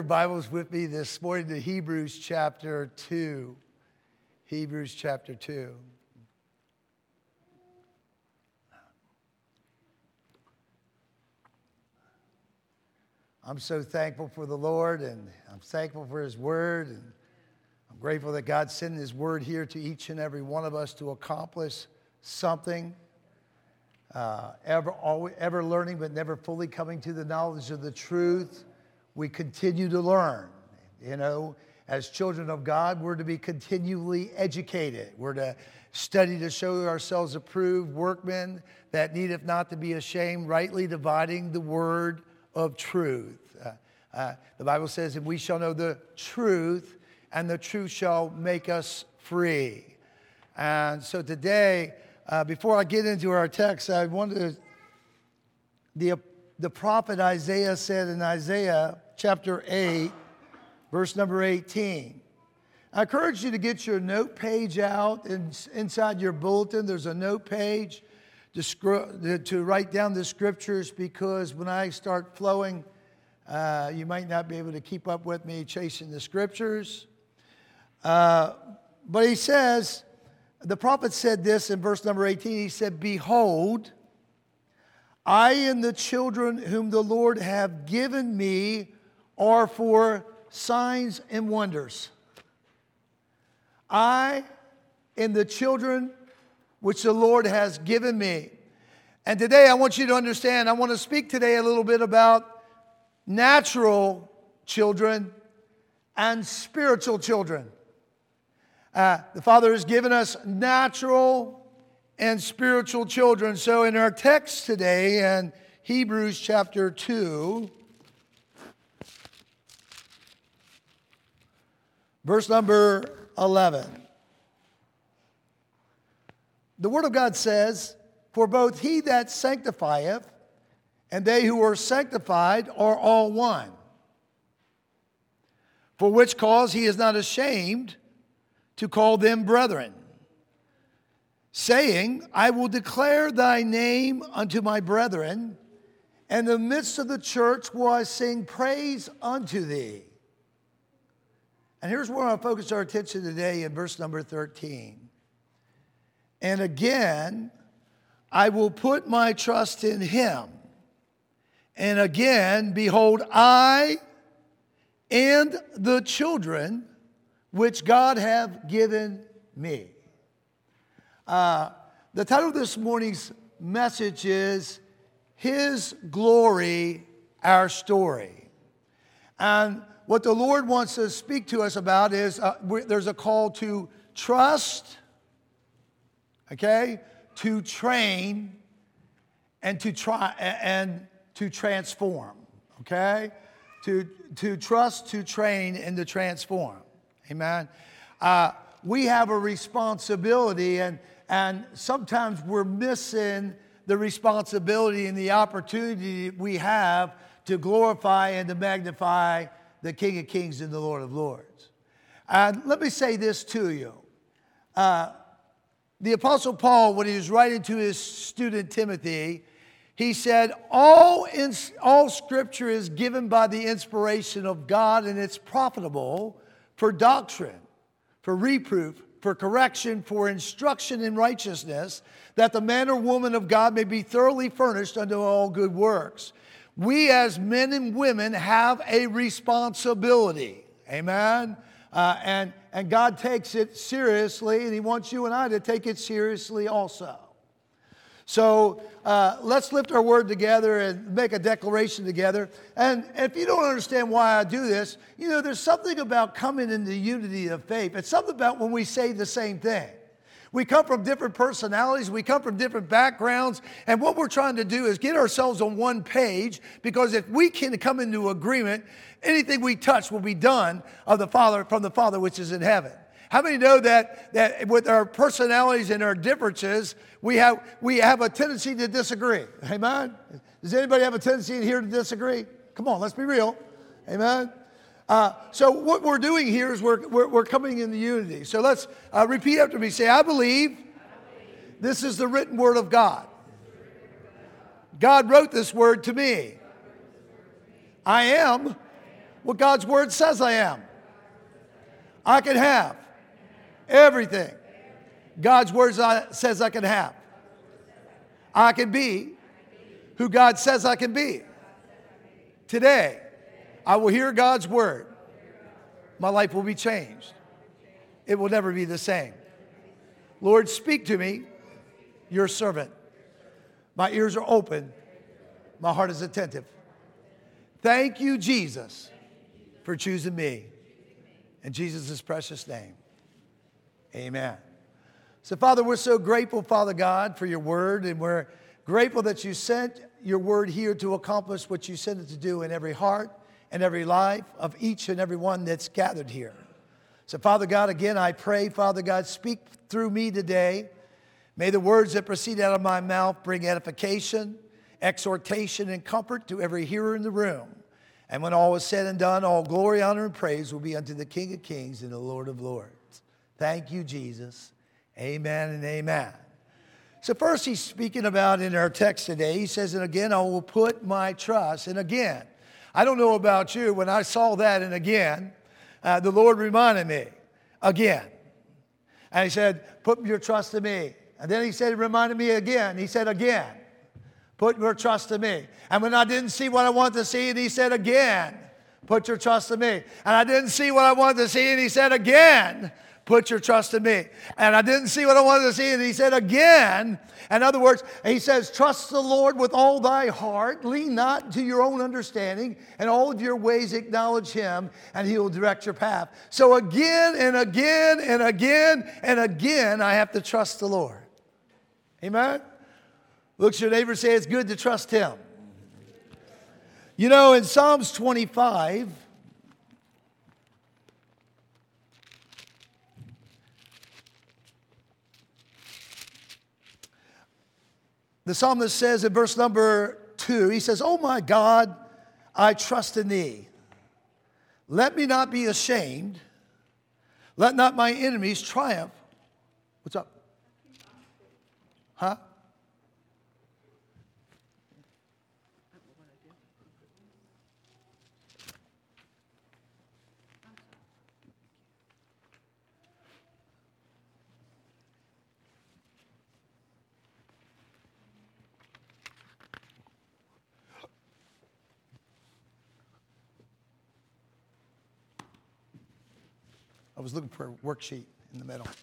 Bibles with me this morning to Hebrews chapter 2. Hebrews chapter 2. I'm so thankful for the Lord, and I'm thankful for His Word, and I'm grateful that God sent His Word here to each and every one of us to accomplish something. Ever learning, but never fully coming to the knowledge of the truth. We continue to learn. You know, as children of God, we're to be continually educated. We're to study to show ourselves approved workmen that needeth not to be ashamed, rightly dividing the word of truth. The Bible says, and we shall know the truth, and the truth shall make us free. And so today, before I get into our text, I wanted to, the prophet Isaiah said in Isaiah chapter 8, verse number 18. I encourage you to get your note page out. Inside your bulletin, there's a note page to write down the scriptures, because when I start flowing, you might not be able to keep up with me chasing the scriptures. But he says, the prophet said this in verse number 18. He said, "Behold, I and the children whom the Lord have given me are for signs and wonders. I and the children which the Lord has given me." And today I want you to understand, I want to speak today a little bit about natural children and spiritual children. The Father has given us natural and spiritual children. So in our text today in Hebrews chapter 2, verse number 11. The Word of God says, "For both he that sanctifieth and they who are sanctified are all one. For which cause he is not ashamed to call them brethren, saying, I will declare thy name unto my brethren, and in the midst of the church will I sing praise unto thee." And here's where I focus our attention today in verse number 13. "And again, I will put my trust in him. And again, behold, I and the children which God hath given me." The title of this morning's message is His Glory, Our Story. And what the Lord wants to speak to us about is there's a call to trust, okay, to train, and to try and to transform, okay? To trust, to train, and to transform. Amen. We have a responsibility, and sometimes we're missing the responsibility and the opportunity we have to glorify and to magnify the King of Kings and the Lord of Lords. And let me say this to you. The Apostle Paul, when he was writing to his student Timothy, he said, all Scripture is given by the inspiration of God, and it's profitable for doctrine, for reproof, for correction, for instruction in righteousness, that the man or woman of God may be thoroughly furnished unto all good works. We as men and women have a responsibility. Amen? And God takes it seriously, and He wants you and I to take it seriously also. So let's lift our word together and make a declaration together. And if you don't understand why I do this, you know, there's something about coming into unity of faith. It's something about when we say the same thing. We come from different personalities. We come from different backgrounds. And what we're trying to do is get ourselves on one page, because if we can come into agreement, anything we touch will be done of the Father, from the Father which is in heaven. How many know that with our personalities and our differences, we have a tendency to disagree? Amen? Does anybody have a tendency in here to disagree? Come on, let's be real. Amen? So what we're doing here is we're coming into unity. So let's repeat after me. Say, I believe this is the written word of God. God wrote this word to me. I am what God's word says I am. I can have everything God's word says I can have. I can be who God says I can be. Today, I will hear God's word. My life will be changed. It will never be the same. Lord, speak to me, your servant. My ears are open. My heart is attentive. Thank you, Jesus, for choosing me. In Jesus' precious name, amen. So, Father, we're so grateful, Father God, for your word, and we're grateful that you sent your word here to accomplish what you sent it to do in every heart and every life of each and every one that's gathered here. So, Father God, again, I pray, Father God, speak through me today. May the words that proceed out of my mouth bring edification, exhortation, and comfort to every hearer in the room. And when all is said and done, all glory, honor, and praise will be unto the King of Kings and the Lord of Lords. Thank you, Jesus. Amen and amen. So first he's speaking about in our text today, he says, and again, I will put my trust. And again, I don't know about you, when I saw that and again, the Lord reminded me, again. And he said, put your trust in me. And then he said, reminded me again. He said, again, put your trust in me. And when I didn't see what I wanted to see, and he said, again, put your trust in me. And I didn't see what I wanted to see, and he said, again, put your trust in me. And I didn't see what I wanted to see, and he said, again. In other words, he says, trust the Lord with all thy heart. Lean not to your own understanding. And all of your ways acknowledge him, and he will direct your path. So again and again and again and again, I have to trust the Lord. Amen? Look at your neighbor and say, it's good to trust him. You know, in Psalms 25, the psalmist says in verse number 2, he says, oh my God, I trust in thee. Let me not be ashamed. Let not my enemies triumph. What's up? Huh? I was looking for a worksheet in the middle.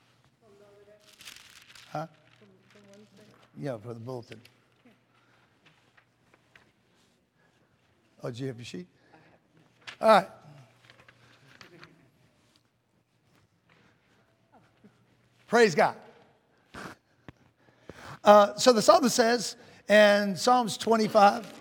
Huh? Yeah, for the bulletin. Oh, did you have your sheet? All right. Praise God. So the psalmist says in Psalms 25,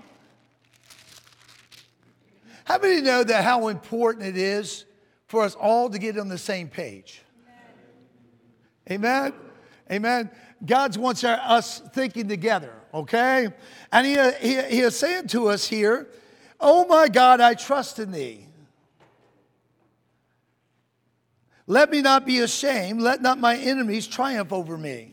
how many know that how important it is for us all to get on the same page? Amen? Amen. God wants us thinking together, okay? And he is saying to us here, oh my God, I trust in thee. Let me not be ashamed. Let not my enemies triumph over me.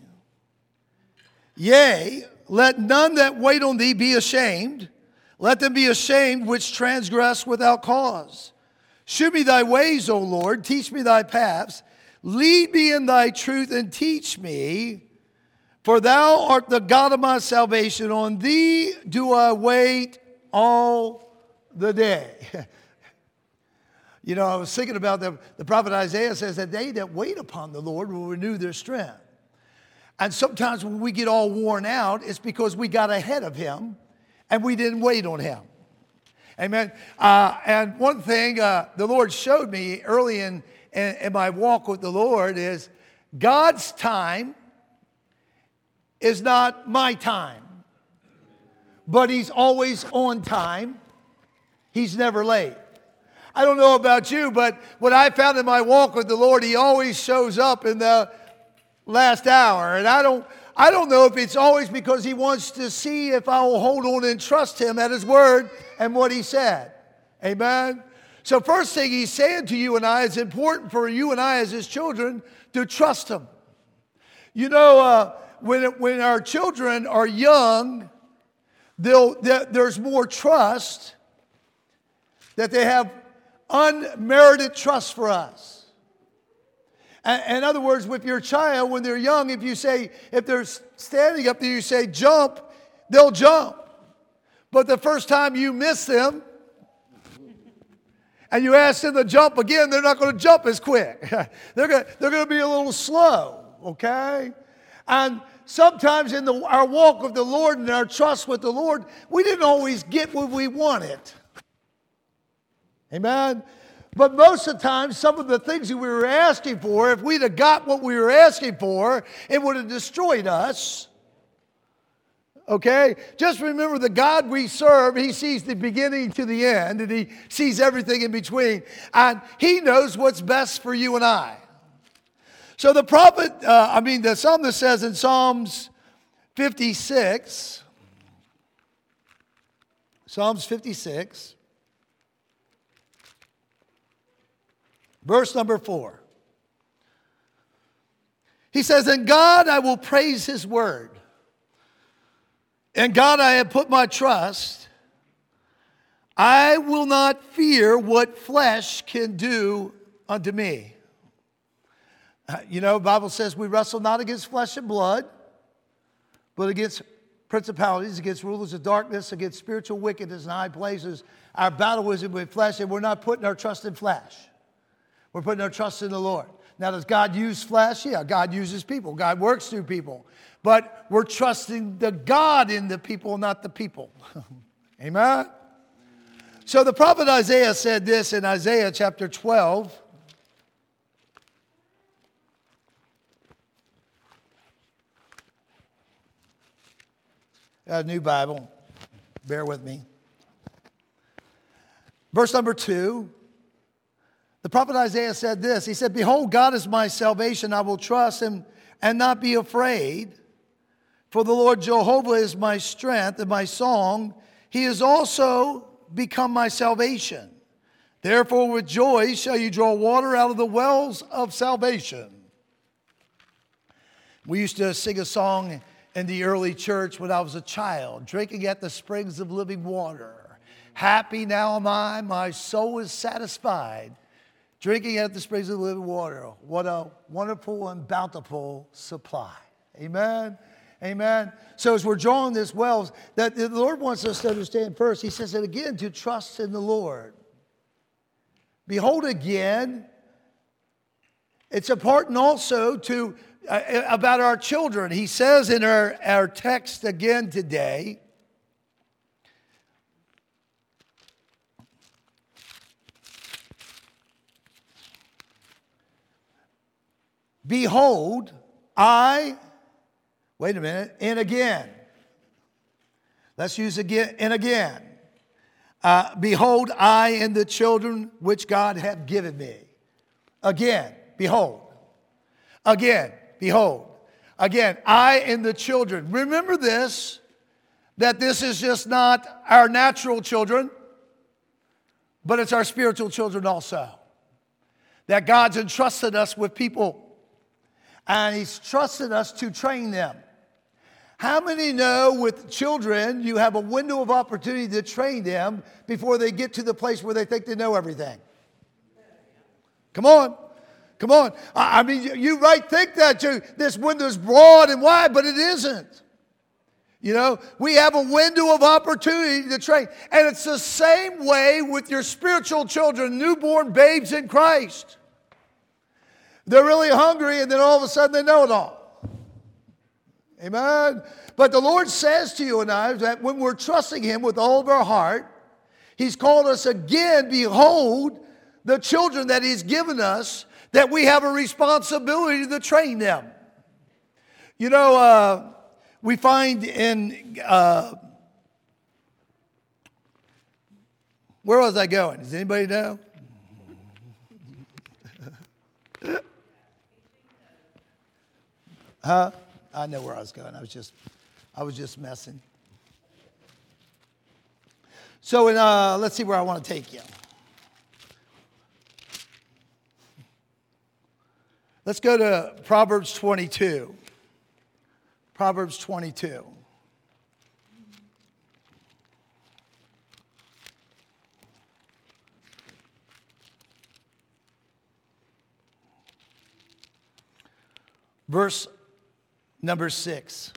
Yea, let none that wait on thee be ashamed. Let them be ashamed which transgress without cause. Shew me thy ways, O Lord. Teach me thy paths. Lead me in thy truth and teach me. For thou art the God of my salvation. On thee do I wait all the day. You know, I was thinking about the prophet Isaiah says that they that wait upon the Lord will renew their strength. And sometimes when we get all worn out, it's because we got ahead of him and we didn't wait on him. Amen. And one thing the Lord showed me early in my walk with the Lord is God's time is not my time. But he's always on time. He's never late. I don't know about you, but what I found in my walk with the Lord, he always shows up in the last hour. And I don't know if it's always because he wants to see if I will hold on and trust him at his word and what he said. Amen? So first thing he's saying to you and I, it's important for you and I as his children to trust him. You know, when our children are young, there's more trust that they have unmerited trust for us. In other words, with your child, when they're young, if they're standing up there, you say, jump, they'll jump. But the first time you miss them, and you ask them to jump again, they're not going to jump as quick. They're going to be a little slow, okay? And sometimes in our walk with the Lord and our trust with the Lord, we didn't always get what we wanted. Amen? But most of the time, some of the things that we were asking for, if we'd have got what we were asking for, it would have destroyed us. Okay? Just remember the God we serve, He sees the beginning to the end, and He sees everything in between. And He knows what's best for you and I. So the psalmist says in Psalms 56, verse number 4. He says, "In God I will praise His word. In God I have put my trust. I will not fear what flesh can do unto me." The Bible says we wrestle not against flesh and blood, but against principalities, against rulers of darkness, against spiritual wickedness in high places. Our battle isn't with flesh, and we're not putting our trust in flesh. We're putting our trust in the Lord. Now, does God use flesh? Yeah, God uses people. God works through people. But we're trusting the God in the people, not the people. Amen? So the prophet Isaiah said this in Isaiah chapter 12. A new Bible. Bear with me. Verse number 2. The prophet Isaiah said this. He said, "Behold, God is my salvation. I will trust Him and not be afraid. For the Lord Jehovah is my strength and my song. He has also become my salvation. Therefore with joy shall you draw water out of the wells of salvation." We used to sing a song in the early church when I was a child, "Drinking at the springs of living water. Happy now am I, my soul is satisfied. Drinking at the springs of living water." What a wonderful and bountiful supply. Amen. Amen. So as we're drawing this wells, that the Lord wants us to understand first, He says it again, to trust in the Lord. Behold again, it's important also to about our children. He says in our text again today, "Behold, wait a minute, and again." Let's use again and again. "Behold, I and the children which God hath given me." Again, behold. Again, behold. Again, I and the children. Remember this, that this is just not our natural children, but it's our spiritual children also. That God's entrusted us with people, and He's trusted us to train them. How many know with children you have a window of opportunity to train them before they get to the place where they think they know everything? Come on. Come on. I mean, you might think that this window's broad and wide, but it isn't. We have a window of opportunity to train. And it's the same way with your spiritual children, newborn babes in Christ. They're really hungry, and then all of a sudden they know it all. Amen? But the Lord says to you and I that when we're trusting Him with all of our heart, He's called us again, behold, the children that He's given us, that we have a responsibility to train them. We find in, where was I going? Does anybody know? Huh? I know where I was going. I was just messing. So let's see where I want to take you. Let's go to Proverbs 22. Proverbs 22. verse number 6.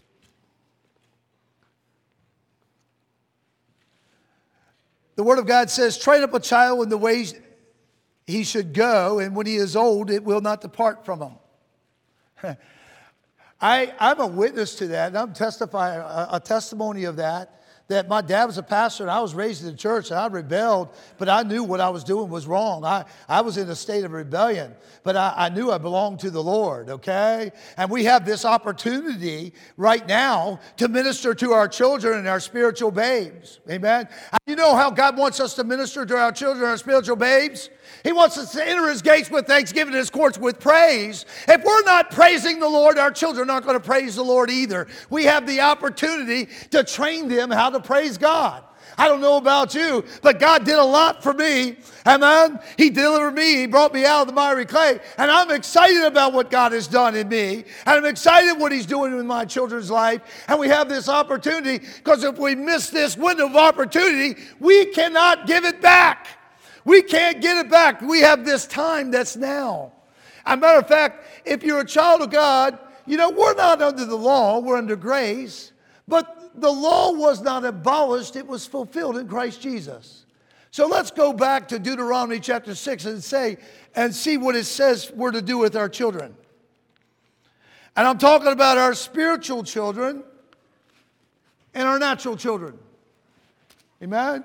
The Word of God says, train up a child in the ways he should go, and when he is old, it will not depart from him. I'm a witness to that, and I'm testifying a testimony of that my dad was a pastor, and I was raised in the church, and I rebelled, but I knew what I was doing was wrong. I was in a state of rebellion, but I knew I belonged to the Lord, okay? And we have this opportunity right now to minister to our children and our spiritual babes, amen? And you know how God wants us to minister to our children and our spiritual babes? He wants us to enter his gates with thanksgiving and his courts with praise. If we're not praising the Lord, our children aren't going to praise the Lord either. We have the opportunity to train them how to praise God. I don't know about you, but God did a lot for me. Amen. He delivered me. He brought me out of the miry clay. And I'm excited about what God has done in me. And I'm excited what he's doing in my children's life. And we have this opportunity, because if we miss this window of opportunity, we cannot give it back. We can't get it back. We have this time that's now. As a matter of fact, if you're a child of God, you know, we're not under the law, we're under grace. But the law was not abolished, it was fulfilled in Christ Jesus. So let's go back to Deuteronomy chapter 6 and see what it says we're to do with our children. And I'm talking about our spiritual children and our natural children. Amen?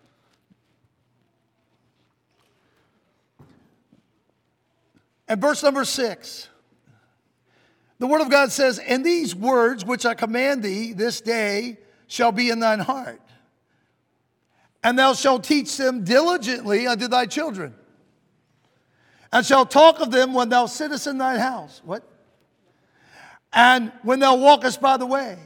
And verse number 6, the Word of God says, and these words which I command thee this day shall be in thine heart, and thou shalt teach them diligently unto thy children, and shalt talk of them when thou sittest in thine house. What? And when thou walkest by the way,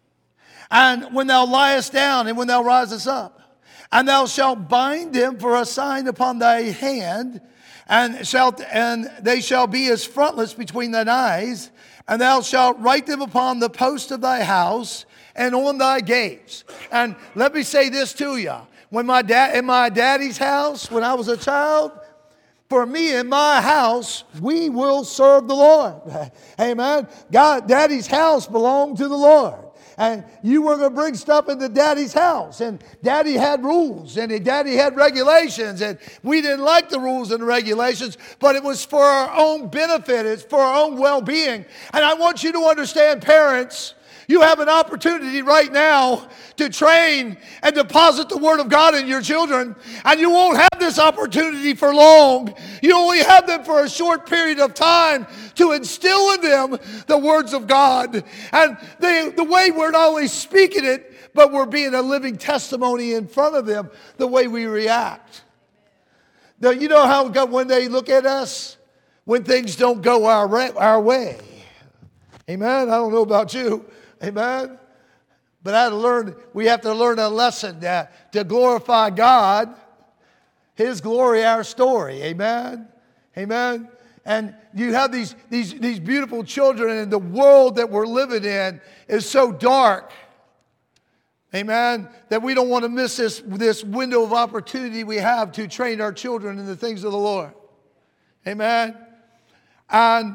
and when thou liest down, and when thou risest up, and thou shalt bind them for a sign upon thy hand, and they shall be as frontlets between thine eyes, and thou shalt write them upon the post of thy house and on thy gates. And let me say this to you. In my daddy's house, when I was a child, for me in my house, we will serve the Lord. Amen. Daddy's house belonged to the Lord. And you were going to bring stuff into Daddy's house. And Daddy had rules. And Daddy had regulations. And we didn't like the rules and the regulations. But it was for our own benefit. It's for our own well-being. And I want you to understand, parents, you have an opportunity right now to train and deposit the Word of God in your children. And you won't have this opportunity for long. You only have them for a short period of time to instill in them the words of God. And the way we're not only speaking it, but we're being a living testimony in front of them, the way we react. Now, you know how when they look at us, when things don't go our way. Amen? I don't know about you. Amen? But we have to learn a lesson that to glorify God, His glory, our story. Amen? Amen? And you have these beautiful children, and the world that we're living in is so dark. Amen? That we don't want to miss this window of opportunity we have to train our children in the things of the Lord. Amen? And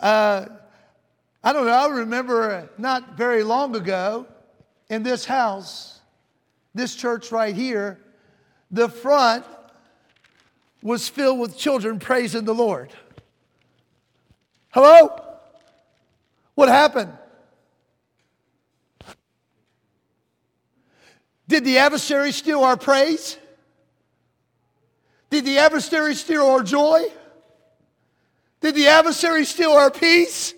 I don't know, I remember not very long ago in this house, this church right here, the front was filled with children praising the Lord. Hello? What happened? Did the adversary steal our praise? Did the adversary steal our joy? Did the adversary steal our peace?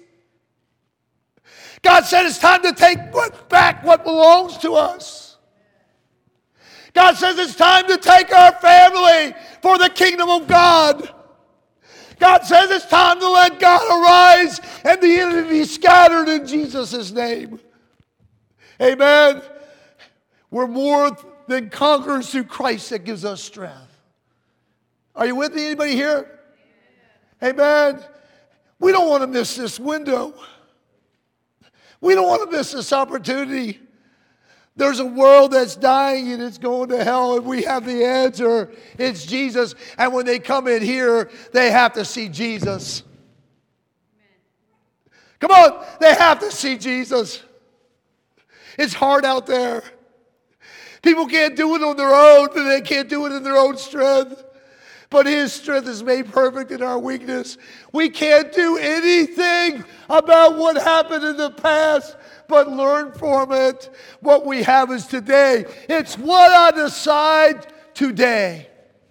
God said it's time to take back what belongs to us. God says it's time to take our family for the kingdom of God. God says it's time to let God arise and the enemy be scattered in Jesus' name. Amen. We're more than conquerors through Christ that gives us strength. Are you with me? Anybody here? Amen. We don't want to miss this window. We don't want to miss this opportunity. There's a world that's dying and it's going to hell, and we have the answer. It's Jesus. And when they come in here, they have to see Jesus. Come on, they have to see Jesus. It's hard out there. People can't do it on their own, and they can't do it in their own strength. But His strength is made perfect in our weakness. We can't do anything about what happened in the past, but learn from it. What we have is today. It's what I decide today.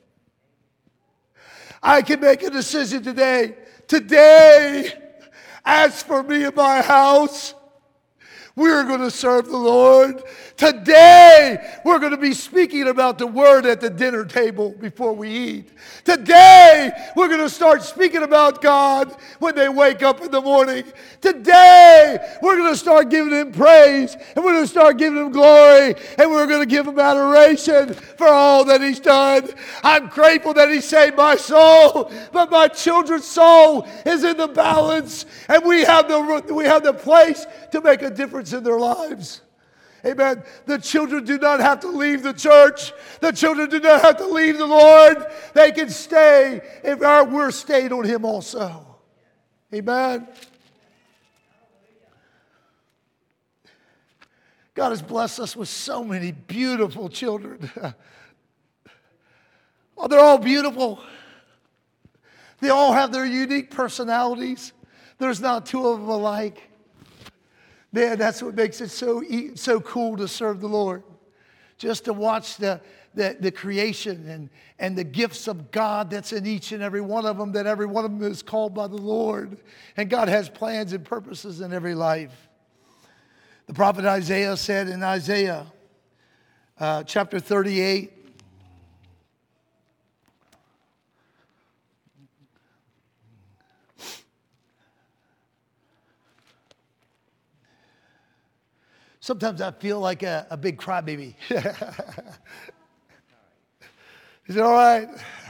I can make a decision today. Today, as for me and my house, we're going to serve the Lord. Today, we're going to be speaking about the Word at the dinner table before we eat. Today, we're going to start speaking about God when they wake up in the morning. Today, we're going to start giving Him praise, and we're going to start giving Him glory, and we're going to give Him adoration for all that He's done. I'm grateful that He saved my soul, but my children's soul is in the balance, and we have the place to make a difference in their lives. Amen. The children do not have to leave the church. The children do not have to leave the Lord. They can stay if we're stayed on Him also. Amen. God has blessed us with so many beautiful children. Oh, they're all beautiful. They all have their unique personalities. There's not two of them alike. Man, that's what makes it so cool to serve the Lord. Just to watch the creation and the gifts of God that's in each and every one of them, that every one of them is called by the Lord. And God has plans and purposes in every life. The prophet Isaiah said in Isaiah chapter 38, sometimes I feel like a big crybaby. Is it all right?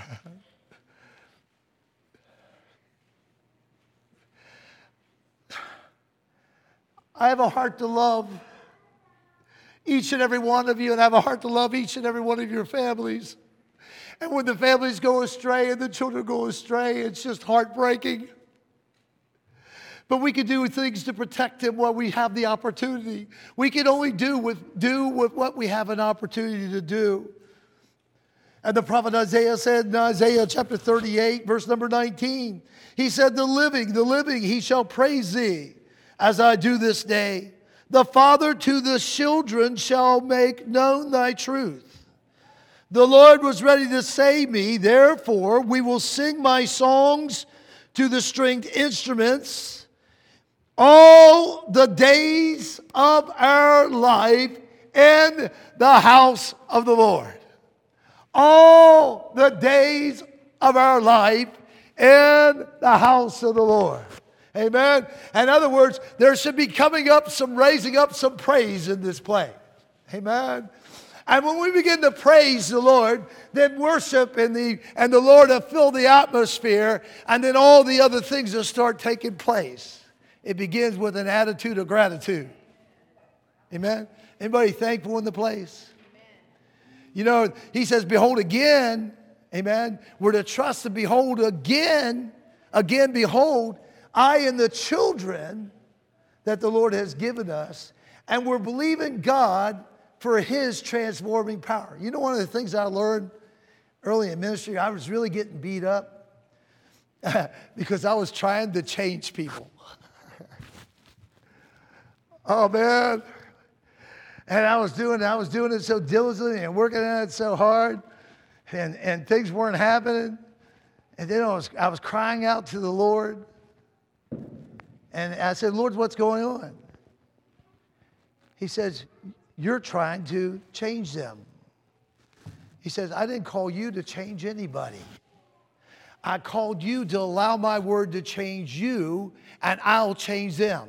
I have a heart to love each and every one of you, and I have a heart to love each and every one of your families. And when the families go astray and the children go astray, it's just heartbreaking. But we can do things to protect them while we have the opportunity. We can only do with what we have an opportunity to do. And the prophet Isaiah said in Isaiah chapter 38, verse number 19, he said, the living, he shall praise thee, as I do this day. The father to the children shall make known thy truth. The Lord was ready to save me, therefore we will sing my songs to the stringed instruments all the days of our life in the house of the Lord. All the days of our life in the house of the Lord. Amen. In other words, there should be raising up some praise in this place. Amen. And when we begin to praise the Lord, then worship and the Lord will fill the atmosphere, and then all the other things will start taking place. It begins with an attitude of gratitude. Amen. Anybody thankful in the place? Amen. You know, he says, behold again. Amen. We're to trust and behold again. Again, behold, I and the children that the Lord has given us. And we're believing God for His transforming power. You know, one of the things I learned early in ministry, I was really getting beat up because I was trying to change people. Oh, man. And I was doing it so diligently and working at it so hard. And things weren't happening. And then I was crying out to the Lord. And I said, Lord, what's going on? He says, you're trying to change them. He says, I didn't call you to change anybody. I called you to allow my word to change you, and I'll change them.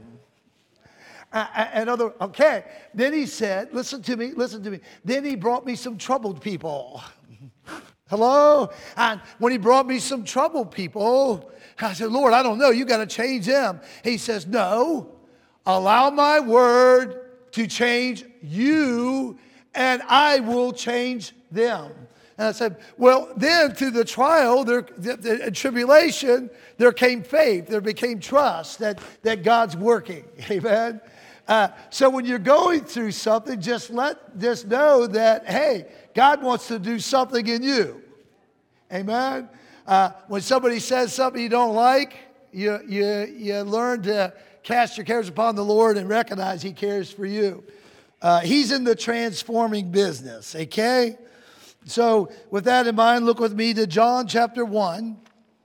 Okay. Then he said, listen to me. Then he brought me some troubled people. Hello? And when he brought me some troubled people, I said, Lord, I don't know. You got to change them. He says, no, allow my word to change you, and I will change them. And I said, well, then through the trial, the tribulation, there came faith. There became trust that God's working. Amen? So when you're going through something, just know that, hey, God wants to do something in you. Amen? When somebody says something you don't like, you learn to cast your cares upon the Lord and recognize He cares for you. He's in the transforming business, okay? So with that in mind, look with me to John chapter 1.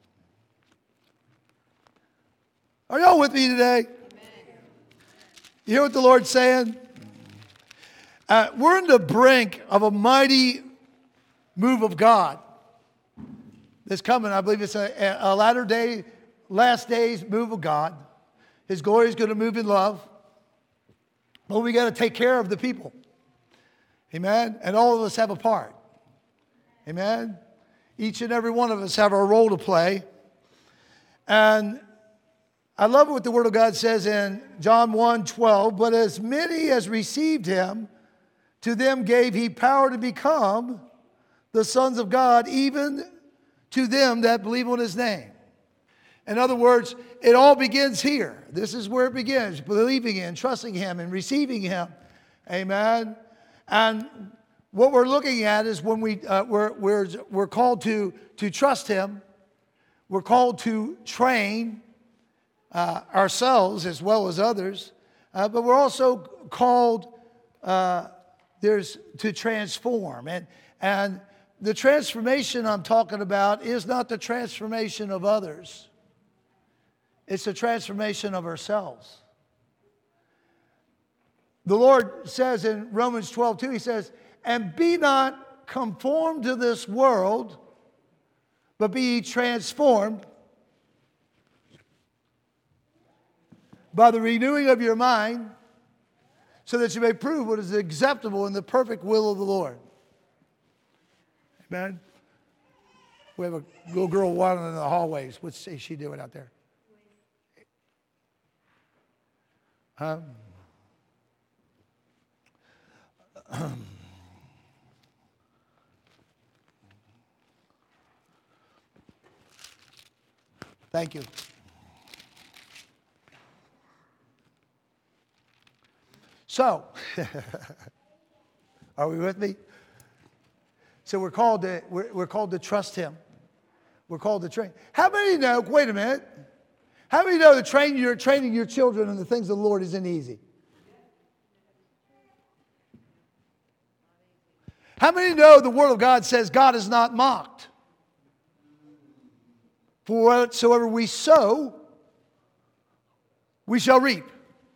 Are y'all with me today? You hear what the Lord's saying? We're on the brink of a mighty move of God that's coming. I believe it's a last days move of God. His glory is going to move in love. But we got to take care of the people. Amen? And all of us have a part. Amen? Each and every one of us have our role to play. And I love what the Word of God says in John 1:12. But as many as received Him, to them gave He power to become the sons of God, even to them that believe on His name. In other words, it all begins here. This is where it begins, believing in, trusting Him, and receiving Him. Amen. And what we're looking at is when we're called to trust Him. We're called to train ourselves as well as others. But we're also called to transform. And the transformation I'm talking about is not the transformation of others. It's a transformation of ourselves. The Lord says in Romans 12:2, He says, and be not conformed to this world, but be ye transformed by the renewing of your mind, so that you may prove what is acceptable in the perfect will of the Lord. Amen. We have a little girl wandering in the hallways. What's she doing out there? Thank you. So, are we with me? So we're called to trust Him. We're called to train. How many know? Wait a minute. How many know that training your children in the things of the Lord isn't easy? How many know the Word of God says God is not mocked? For whatsoever we sow, we shall reap.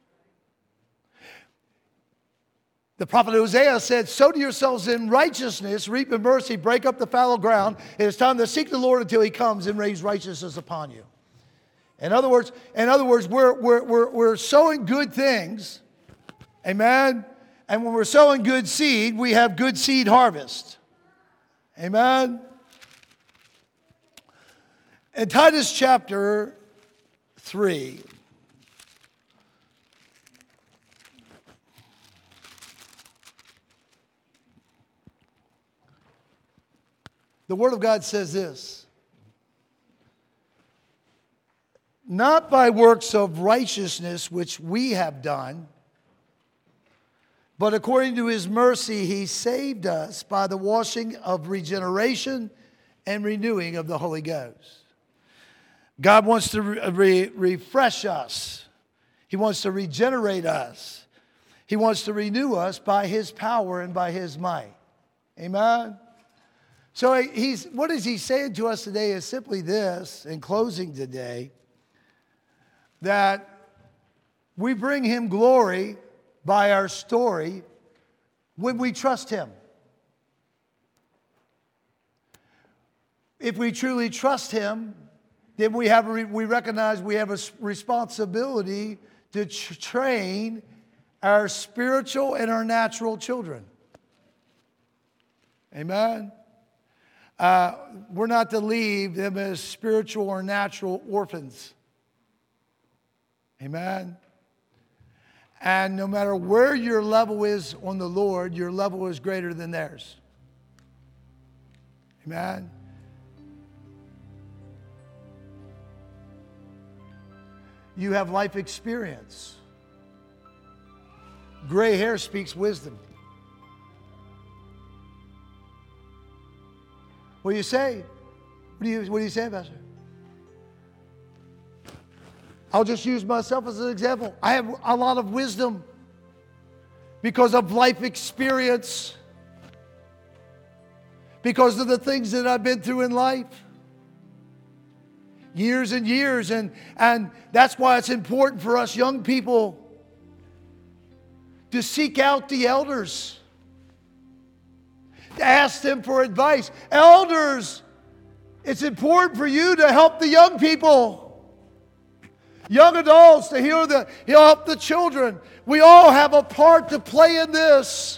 The prophet Hosea said, sow to yourselves in righteousness, reap in mercy, break up the fallow ground. It is time to seek the Lord until He comes and raise righteousness upon you. In other words, we're sowing good things. Amen. And when we're sowing good seed, we have good seed harvest. Amen. In Titus chapter 3, the Word of God says this. Not by works of righteousness which we have done, but according to His mercy He saved us by the washing of regeneration and renewing of the Holy Ghost. God wants to refresh us. He wants to regenerate us. He wants to renew us by His power and by His might. Amen? So what is He saying to us today is simply this, in closing today, that we bring Him glory by our story when we trust Him. If we truly trust Him, then we recognize we have a responsibility to train our spiritual and our natural children. Amen? We're not to leave them as spiritual or natural orphans. Amen? And no matter where your level is on the Lord, your level is greater than theirs. Amen. You have life experience. Gray hair speaks wisdom. What do you say? What do you say, Pastor? I'll just use myself as an example. I have a lot of wisdom because of life experience, because of the things that I've been through in life. Years and years. And that's why it's important for us young people to seek out the elders, to ask them for advice. Elders, it's important for you to help the young people. Young adults to help the children. We all have a part to play in this.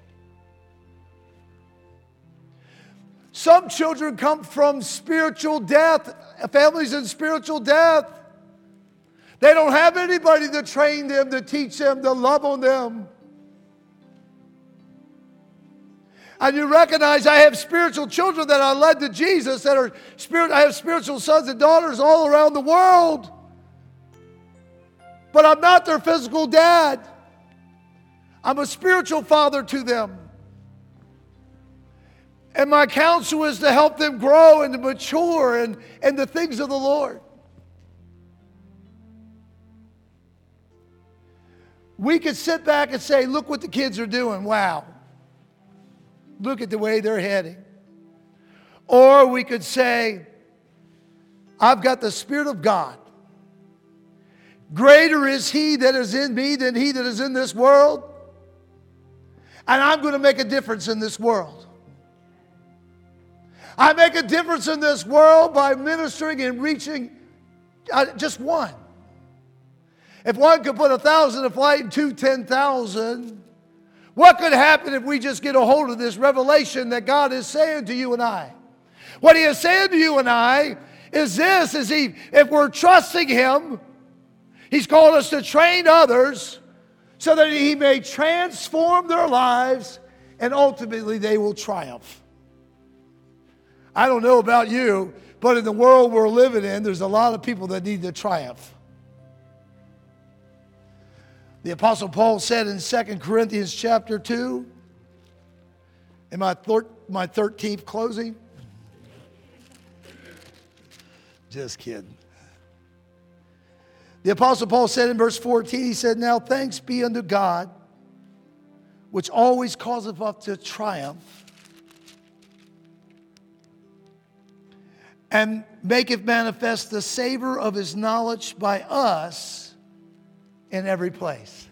Some children come from spiritual death, families in spiritual death. They don't have anybody to train them, to teach them, to love on them. And you recognize I have spiritual children that I led to Jesus that are I have spiritual sons and daughters all around the world. But I'm not their physical dad. I'm a spiritual father to them. And my counsel is to help them grow and to mature in the things of the Lord. We could sit back and say, look what the kids are doing. Wow. Look at the way they're heading. Or we could say, I've got the Spirit of God. Greater is He that is in me than he that is in this world. And I'm going to make a difference in this world. I make a difference in this world by ministering and reaching just one. If one could put 1,000 to flight and 2, 10,000, what could happen if we just get a hold of this revelation that God is saying to you and I? What He is saying to you and I is this, if we're trusting Him, He's called us to train others so that He may transform their lives and ultimately they will triumph. I don't know about you, but in the world we're living in, there's a lot of people that need to triumph. The Apostle Paul said in 2 Corinthians chapter 2, in my 13th closing, just kidding. The Apostle Paul said in verse 14, he said, now thanks be unto God, which always causeth us to triumph, and maketh manifest the savor of His knowledge by us in every place.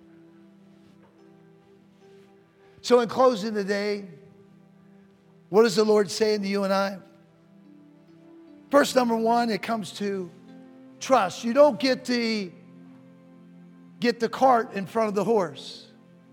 So in closing today, what is the Lord saying to you and I? First, number one, it comes to trust. You don't get the cart in front of the horse.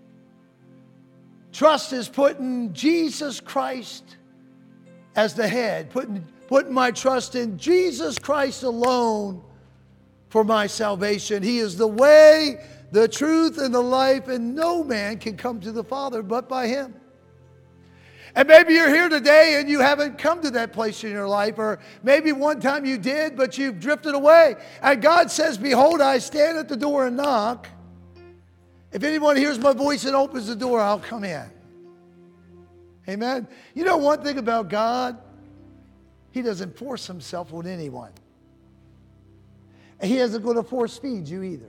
Trust is putting Jesus Christ as the head, putting my trust in Jesus Christ alone for my salvation. He is the way, the truth, and the life, and no man can come to the Father but by Him. And maybe you're here today and you haven't come to that place in your life, or maybe one time you did, but you've drifted away. And God says, behold, I stand at the door and knock. If anyone hears my voice and opens the door, I'll come in. Amen. You know one thing about God? He doesn't force Himself on anyone. And He isn't going to force feed you either.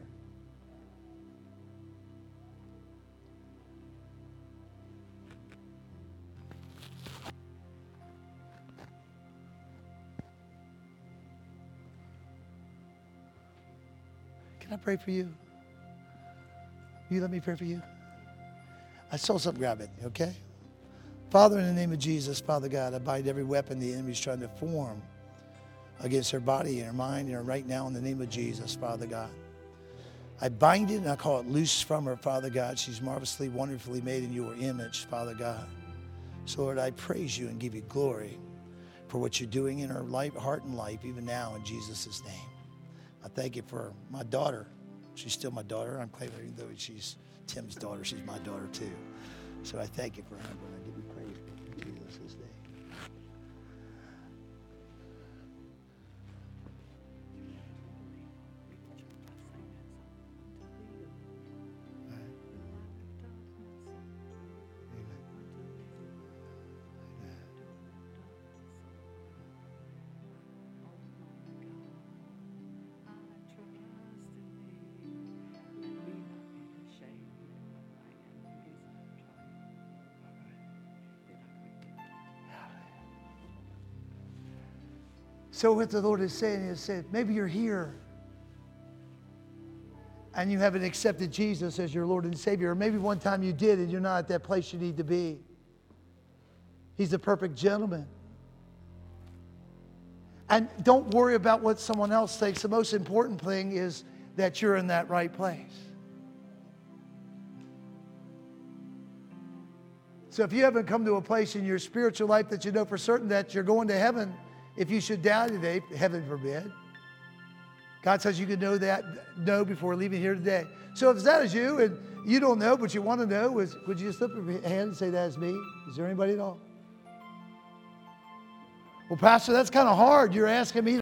Can I pray for you? Will you let me pray for you? I saw something, grab it, okay? Father, in the name of Jesus, Father God, I bind every weapon the enemy's trying to form against her body and her mind and her right now in the name of Jesus, Father God. I bind it and I call it loose from her, Father God. She's marvelously, wonderfully made in your image, Father God. So, Lord, I praise you and give you glory for what you're doing in her life, heart and life, even now in Jesus' name. I thank you for my daughter. She's still my daughter. I'm claiming, even though she's Tim's daughter, she's my daughter too. So I thank you for her, but I give you praise in Jesus' name. So what the Lord is saying is, maybe you're here and you haven't accepted Jesus as your Lord and Savior. Or maybe one time you did and you're not at that place you need to be. He's the perfect gentleman. And don't worry about what someone else thinks. The most important thing is that you're in that right place. So if you haven't come to a place in your spiritual life that you know for certain that you're going to heaven, if you should die today, heaven forbid, God says you can know before leaving here today. So if that is you and you don't know but you want to know, would you just lift your hand and say, that is me? Is there anybody at all? Well, Pastor, that's kind of hard. You're asking me